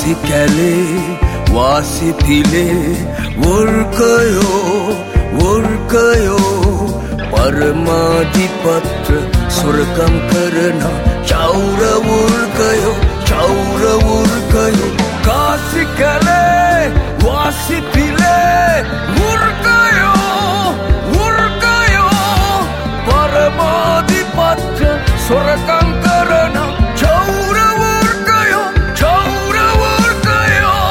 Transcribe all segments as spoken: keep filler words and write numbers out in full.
කාසි කැලේ වාසි පිලේ වර්කයෝ වර්කයෝ පරමාධිපත්‍ර සොරකම් කරන චෞර වර්කයෝ චෞර වර්කයෝ කාසි කැලේ වාසි පිලේ වර්කයෝ වර්කයෝ පරමාධිපත්‍ර සොරකම් කරන චෞර වර්කයෝ චෞර වර්කයෝ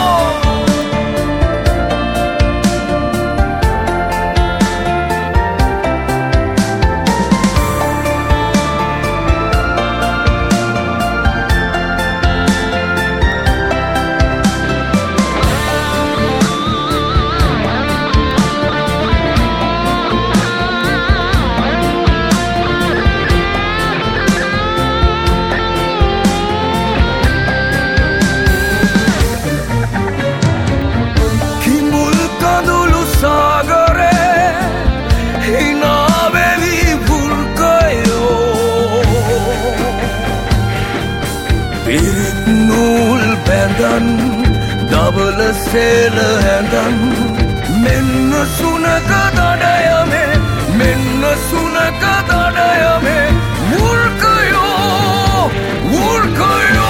දබල සේල හැඳන් මෙන්න සුනක දඩයමේ මෙන්න සුනක දඩයමේ වර්කයෝ වර්කයෝ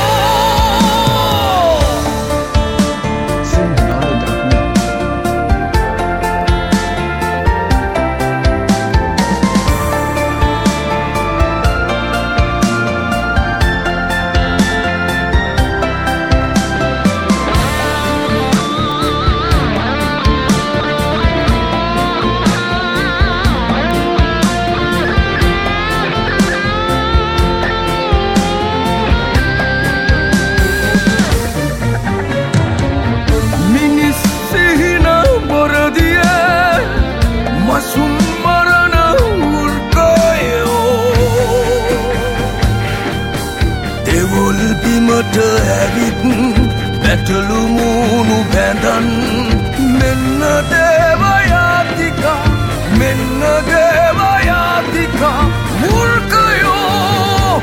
ඇවිත් බැටළු මූණු බැඳන් මෙන්න දේවයාතිකා මෙන්න දේවයාතිකා වර්කයෝ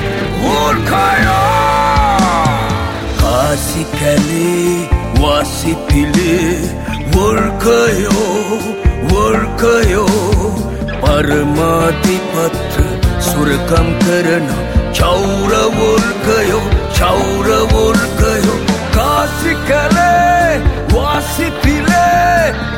වර්කයෝ කාසි කැලේ වාසි පිලේ වර්කයෝ වර්කයෝ පරමාධිපත්‍ර සොරකම් කරන චෞර වර්කයෝ චෞර වර්කයෝ කාසි කැලේ වාසි පිලේ